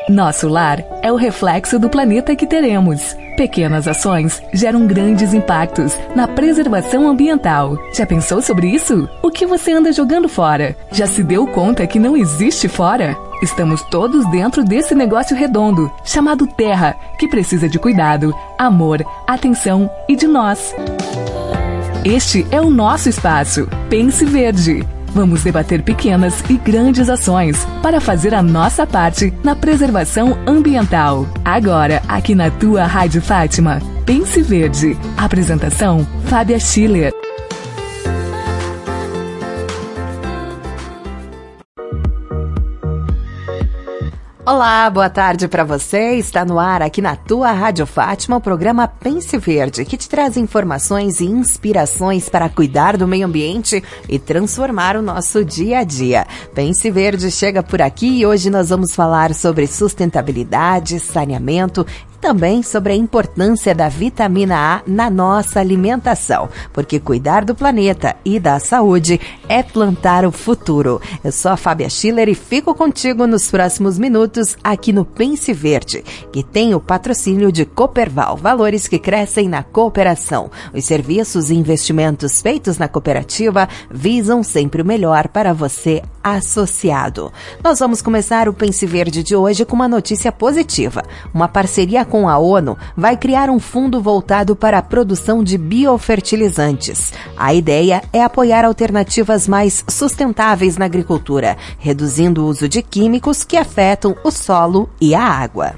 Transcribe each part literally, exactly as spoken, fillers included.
Nosso lar é o reflexo do planeta que teremos. Pequenas ações geram grandes impactos na preservação ambiental. Já pensou sobre isso? O que você anda jogando fora? Já se deu conta que não existe fora? Estamos todos dentro desse negócio redondo, chamado Terra, que precisa de cuidado, amor, atenção e de nós. Este é o nosso espaço. Pense Verde. Vamos debater pequenas e grandes ações para fazer a nossa parte na preservação ambiental. Agora, aqui na tua Rádio Fátima, Pense Verde. Apresentação, Fábia Schiller. Olá, boa tarde para você. Está no ar aqui na tua Rádio Fátima o programa Pense Verde, que te traz informações e inspirações para cuidar do meio ambiente e transformar o nosso dia a dia. Pense Verde chega por aqui e hoje nós vamos falar sobre sustentabilidade, saneamento, também sobre a importância da vitamina A na nossa alimentação, porque cuidar do planeta e da saúde é plantar o futuro. Eu sou a Fábia Schiller e fico contigo nos próximos minutos aqui no Pense Verde, que tem o patrocínio de Cooperval, valores que crescem na cooperação. Os serviços e investimentos feitos na cooperativa visam sempre o melhor para você, associado. Nós vamos começar o Pense Verde de hoje com uma notícia positiva. Uma parceria com a ONU vai criar um fundo voltado para a produção de biofertilizantes. A ideia é apoiar alternativas mais sustentáveis na agricultura, reduzindo o uso de químicos que afetam o solo e a água.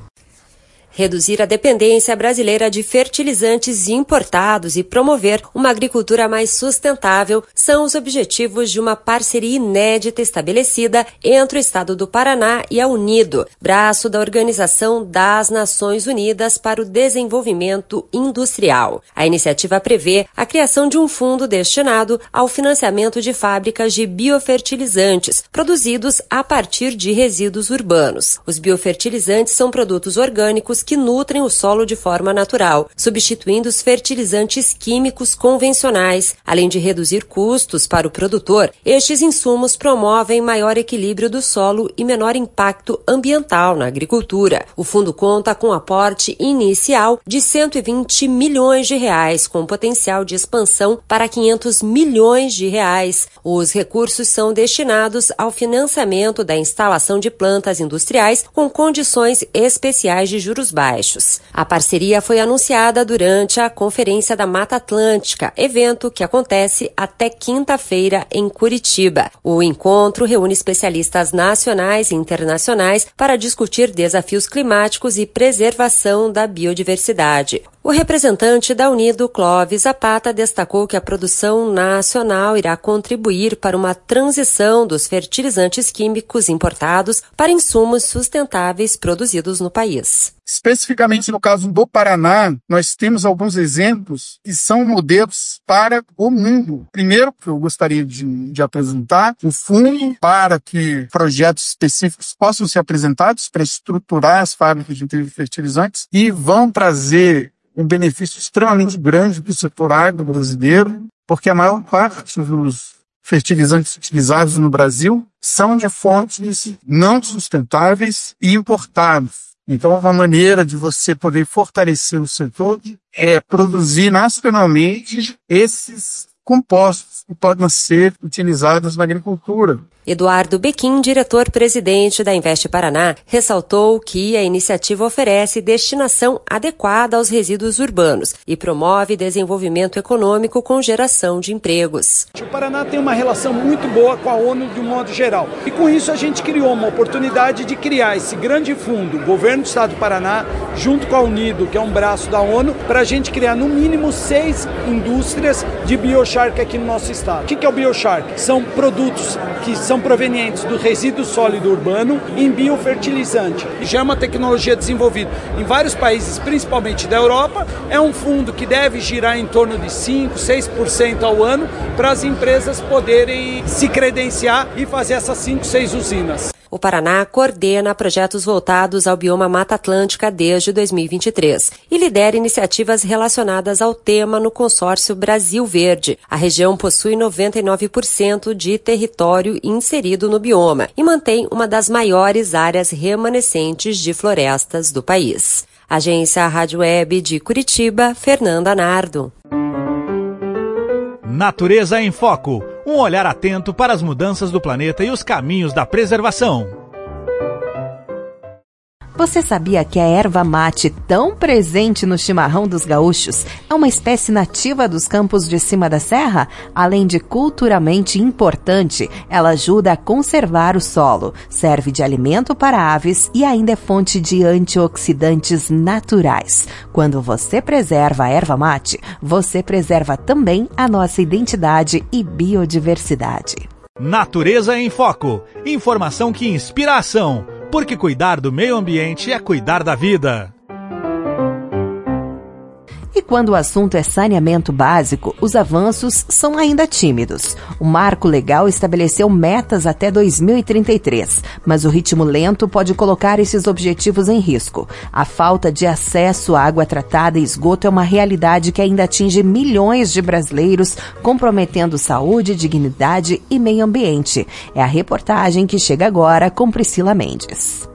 Reduzir a dependência brasileira de fertilizantes importados e promover uma agricultura mais sustentável são os objetivos de uma parceria inédita estabelecida entre o Estado do Paraná e a UNIDO, braço da Organização das Nações Unidas para o Desenvolvimento Industrial. A iniciativa prevê a criação de um fundo destinado ao financiamento de fábricas de biofertilizantes produzidos a partir de resíduos urbanos. Os biofertilizantes são produtos orgânicos que nutrem o solo de forma natural, substituindo os fertilizantes químicos convencionais. Além de reduzir custos para o produtor, estes insumos promovem maior equilíbrio do solo e menor impacto ambiental na agricultura. O fundo conta com um aporte inicial de cento e vinte milhões de reais, com potencial de expansão para quinhentos milhões de reais. Os recursos são destinados ao financiamento da instalação de plantas industriais com condições especiais de juros baixos. A parceria foi anunciada durante a Conferência da Mata Atlântica, evento que acontece até quinta-feira em Curitiba. O encontro reúne especialistas nacionais e internacionais para discutir desafios climáticos e preservação da biodiversidade. O representante da UNIDO, Clóvis Zapata, destacou que a produção nacional irá contribuir para uma transição dos fertilizantes químicos importados para insumos sustentáveis produzidos no país. Especificamente no caso do Paraná, nós temos alguns exemplos que são modelos para o mundo. Primeiro, que eu gostaria de, de apresentar, o fundo para que projetos específicos possam ser apresentados para estruturar as fábricas de fertilizantes e vão trazer um benefício extremamente grande para o setor agro brasileiro, porque a maior parte dos fertilizantes utilizados no Brasil são de fontes não sustentáveis e importados. Então, uma maneira de você poder fortalecer o setor é produzir nacionalmente esses compostos que podem ser utilizados na agricultura. Eduardo Bequim, diretor-presidente da Investe Paraná, ressaltou que a iniciativa oferece destinação adequada aos resíduos urbanos e promove desenvolvimento econômico com geração de empregos. O Paraná tem uma relação muito boa com a ONU de um modo geral. E com isso a gente criou uma oportunidade de criar esse grande fundo, o governo do estado do Paraná, junto com a UNIDO, que é um braço da ONU, para a gente criar no mínimo seis indústrias de biocharque aqui no nosso estado. O que é o biocharque? São produtos que são provenientes do resíduo sólido urbano em biofertilizante. Já é uma tecnologia desenvolvida em vários países, principalmente da Europa. É um fundo que deve girar em torno de cinco, seis por cento ao ano para as empresas poderem se credenciar e fazer essas cinco, seis usinas. O Paraná coordena projetos voltados ao bioma Mata Atlântica desde dois mil e vinte e três e lidera iniciativas relacionadas ao tema no consórcio Brasil Verde. A região possui noventa e nove por cento de território inserido no bioma e mantém uma das maiores áreas remanescentes de florestas do país. Agência Rádio Web de Curitiba, Fernanda Nardo. Natureza em Foco. Um olhar atento para as mudanças do planeta e os caminhos da preservação. Você sabia que a erva mate, tão presente no chimarrão dos gaúchos, é uma espécie nativa dos campos de cima da serra? Além de culturalmente importante, ela ajuda a conservar o solo, serve de alimento para aves e ainda é fonte de antioxidantes naturais. Quando você preserva a erva mate, você preserva também a nossa identidade e biodiversidade. Natureza em Foco. Informação que inspira a ação. Porque cuidar do meio ambiente é cuidar da vida. E quando o assunto é saneamento básico, os avanços são ainda tímidos. O marco legal estabeleceu metas até dois mil e trinta e três, mas o ritmo lento pode colocar esses objetivos em risco. A falta de acesso à água tratada e esgoto é uma realidade que ainda atinge milhões de brasileiros, comprometendo saúde, dignidade e meio ambiente. É a reportagem que chega agora com Priscila Mendes.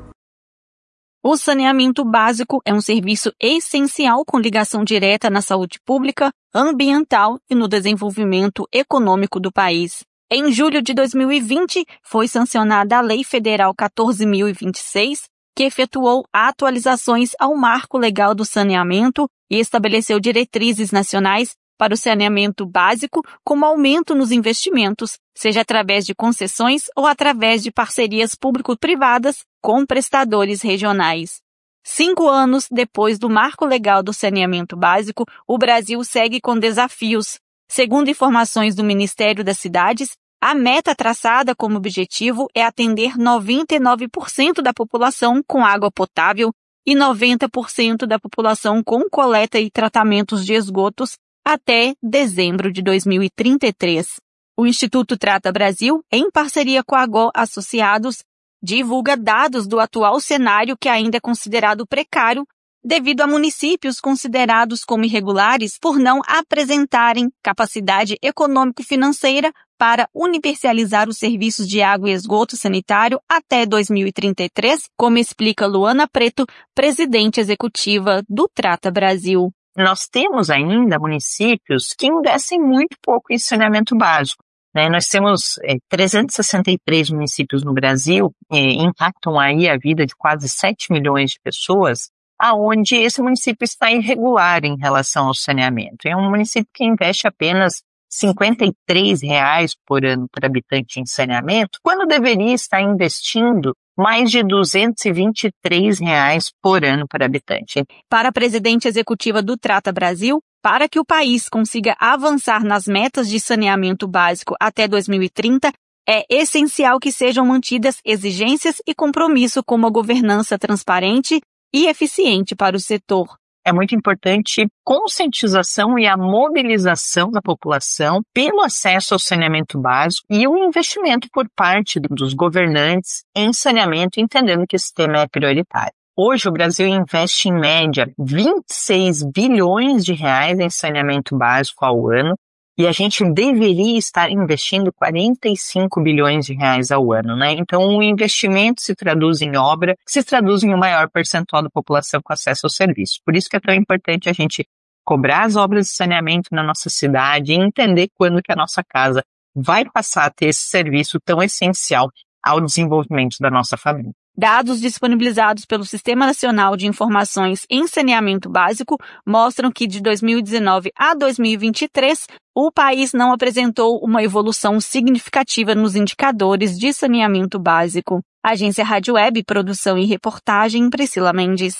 O saneamento básico é um serviço essencial com ligação direta na saúde pública, ambiental e no desenvolvimento econômico do país. Em julho de dois mil e vinte, foi sancionada a Lei Federal quatorze mil e vinte e seis, que efetuou atualizações ao Marco Legal do Saneamento e estabeleceu diretrizes nacionais para o saneamento básico, como aumento nos investimentos, seja através de concessões ou através de parcerias público-privadas com prestadores regionais. Cinco anos depois do Marco Legal do Saneamento Básico, o Brasil segue com desafios. Segundo informações do Ministério das Cidades, a meta traçada como objetivo é atender noventa e nove por cento da população com água potável e noventa por cento da população com coleta e tratamentos de esgotos até dezembro de dois mil e trinta e três. O Instituto Trata Brasil, em parceria com a Agó Associados, divulga dados do atual cenário que ainda é considerado precário devido a municípios considerados como irregulares por não apresentarem capacidade econômico-financeira para universalizar os serviços de água e esgoto sanitário até dois mil e trinta e três, como explica Luana Preto, presidente executiva do Trata Brasil. Nós temos ainda municípios que investem muito pouco em saneamento básico. Né? Nós temos é, trezentos e sessenta e três municípios no Brasil, é, impactam aí a vida de quase sete milhões de pessoas, aonde esse município está irregular em relação ao saneamento. É um município que investe apenas cinquenta e três reais por ano por habitante em saneamento, quando deveria estar investindo mais de duzentos e vinte e três reais por ano por habitante. Para a presidente executiva do Trata Brasil, para que o país consiga avançar nas metas de saneamento básico até dois mil e trinta, é essencial que sejam mantidas exigências e compromisso com uma governança transparente e eficiente para o setor. É muito importante conscientização e a mobilização da população pelo acesso ao saneamento básico e o investimento por parte dos governantes em saneamento, entendendo que esse tema é prioritário. Hoje o Brasil investe em média vinte e seis bilhões de reais em saneamento básico ao ano e a gente deveria estar investindo quarenta e cinco bilhões de reais ao ano, né? Então o investimento se traduz em obra, se traduz em um maior percentual da população com acesso ao serviço. Por isso que é tão importante a gente cobrar as obras de saneamento na nossa cidade e entender quando que a nossa casa vai passar a ter esse serviço tão essencial ao desenvolvimento da nossa família. Dados disponibilizados pelo Sistema Nacional de Informações em Saneamento Básico mostram que de dois mil e dezenove a dois mil e vinte e três, o país não apresentou uma evolução significativa nos indicadores de saneamento básico. Agência Rádio Web, produção e reportagem, Priscila Mendes.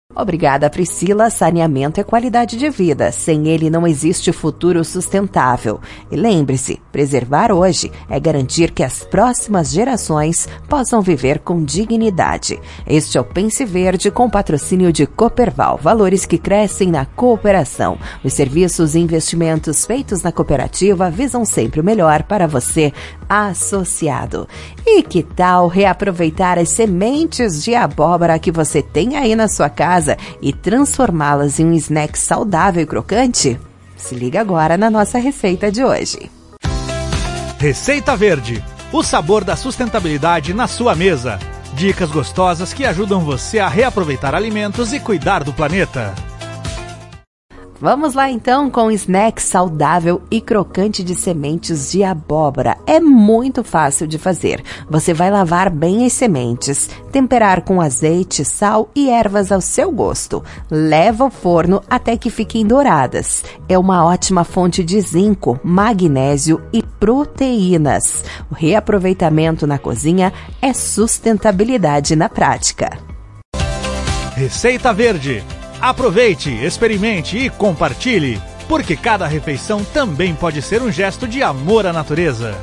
Obrigada, Priscila. Saneamento é qualidade de vida. Sem ele não existe futuro sustentável. E lembre-se, preservar hoje é garantir que as próximas gerações possam viver com dignidade. Este é o Pense Verde com patrocínio de Cooperval. Valores que crescem na cooperação. Os serviços e investimentos feitos na cooperativa visam sempre o melhor para você, associado. E que tal reaproveitar as sementes de abóbora que você tem aí na sua casa e transformá-las em um snack saudável e crocante? Se liga agora na nossa receita de hoje. Receita Verde, o sabor da sustentabilidade na sua mesa. Dicas gostosas que ajudam você a reaproveitar alimentos e cuidar do planeta. Vamos lá então com um snack saudável e crocante de sementes de abóbora. É muito fácil de fazer. Você vai lavar bem as sementes, temperar com azeite, sal e ervas ao seu gosto. Leva ao forno até que fiquem douradas. É uma ótima fonte de zinco, magnésio e proteínas. O reaproveitamento na cozinha é sustentabilidade na prática. Receita Verde. Aproveite, experimente e compartilhe, porque cada refeição também pode ser um gesto de amor à natureza.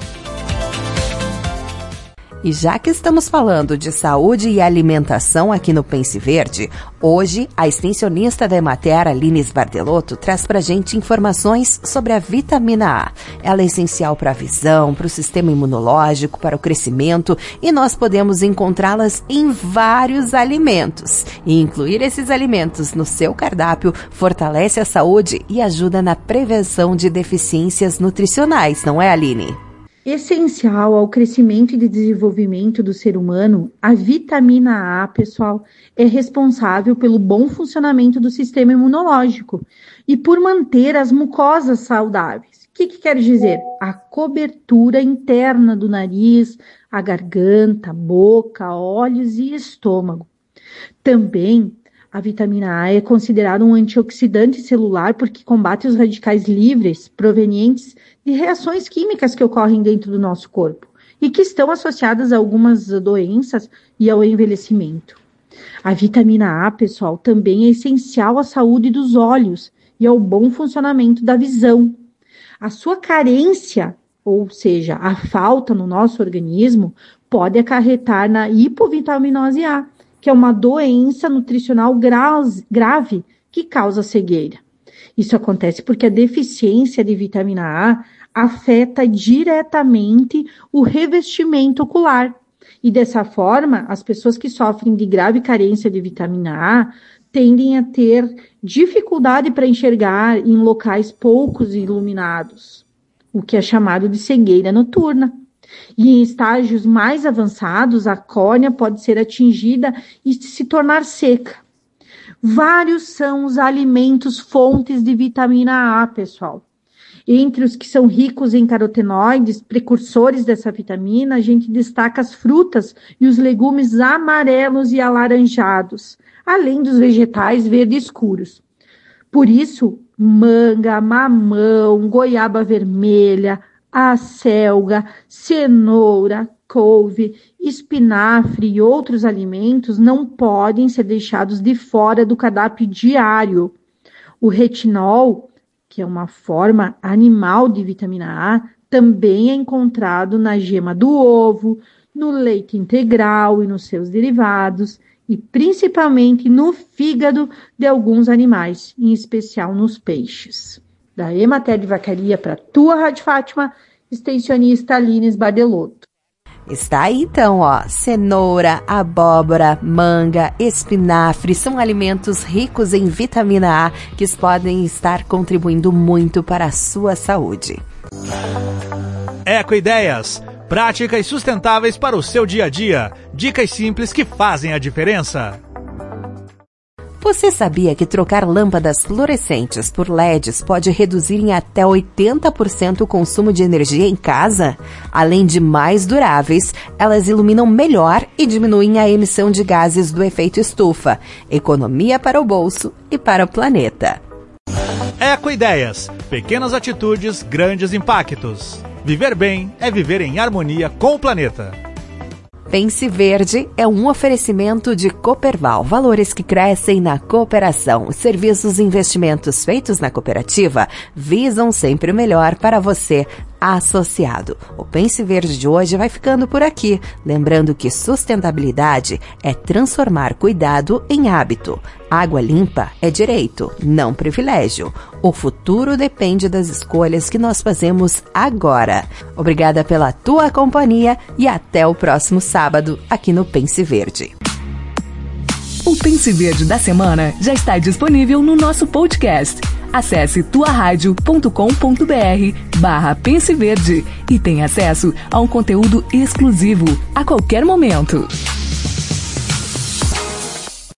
E já que estamos falando de saúde e alimentação aqui no Pense Verde, hoje a extensionista da Emater, Aline Sbardelotto, traz pra gente informações sobre a vitamina A. Ela é essencial para a visão, para o sistema imunológico, para o crescimento, e nós podemos encontrá-las em vários alimentos. E incluir esses alimentos no seu cardápio fortalece a saúde e ajuda na prevenção de deficiências nutricionais, não é, Aline? Essencial ao crescimento e desenvolvimento do ser humano, a vitamina A, pessoal, é responsável pelo bom funcionamento do sistema imunológico e por manter as mucosas saudáveis. O que, que quer dizer? A cobertura interna do nariz, a garganta, boca, olhos e estômago. Também a vitamina A é considerada um antioxidante celular porque combate os radicais livres provenientes de reações químicas que ocorrem dentro do nosso corpo e que estão associadas a algumas doenças e ao envelhecimento. A vitamina A, pessoal, também é essencial à saúde dos olhos e ao bom funcionamento da visão. A sua carência, ou seja, a falta no nosso organismo, pode acarretar na hipovitaminose A, que é uma doença nutricional grave que causa cegueira. Isso acontece porque a deficiência de vitamina A afeta diretamente o revestimento ocular. E dessa forma, as pessoas que sofrem de grave carência de vitamina A tendem a ter dificuldade para enxergar em locais poucos iluminados, o que é chamado de cegueira noturna. E em estágios mais avançados, a córnea pode ser atingida e se tornar seca. Vários são os alimentos fontes de vitamina A, pessoal. Entre os que são ricos em carotenoides, precursores dessa vitamina, a gente destaca as frutas e os legumes amarelos e alaranjados, além dos vegetais verde escuros. Por isso, manga, mamão, goiaba vermelha, acelga, cenoura, couve, espinafre e outros alimentos não podem ser deixados de fora do cardápio diário. O retinol, que é uma forma animal de vitamina A, também é encontrado na gema do ovo, no leite integral e nos seus derivados, e principalmente no fígado de alguns animais, em especial nos peixes. Da Emater de Vacaria para a tua Rádio Fátima, extensionista Aline Sbardelotto. Está aí então, ó, cenoura, abóbora, manga, espinafre, são alimentos ricos em vitamina A que podem estar contribuindo muito para a sua saúde. Ecoideias, práticas sustentáveis para o seu dia a dia, dicas simples que fazem a diferença. Você sabia que trocar lâmpadas fluorescentes por L E Ds pode reduzir em até oitenta por cento o consumo de energia em casa? Além de mais duráveis, elas iluminam melhor e diminuem a emissão de gases do efeito estufa. Economia para o bolso e para o planeta. Ecoideias, pequenas atitudes, grandes impactos. Viver bem é viver em harmonia com o planeta. Pense Verde é um oferecimento de Cooperval, valores que crescem na cooperação. Serviços e investimentos feitos na cooperativa visam sempre o melhor para você, associado. O Pense Verde de hoje vai ficando por aqui, lembrando que sustentabilidade é transformar cuidado em hábito. Água limpa é direito, não privilégio. O futuro depende das escolhas que nós fazemos agora. Obrigada pela tua companhia e até o próximo sábado aqui no Pense Verde. O Pense Verde da semana já está disponível no nosso podcast. Acesse tuaradio.com.br barra Pense Verde e tenha acesso a um conteúdo exclusivo a qualquer momento.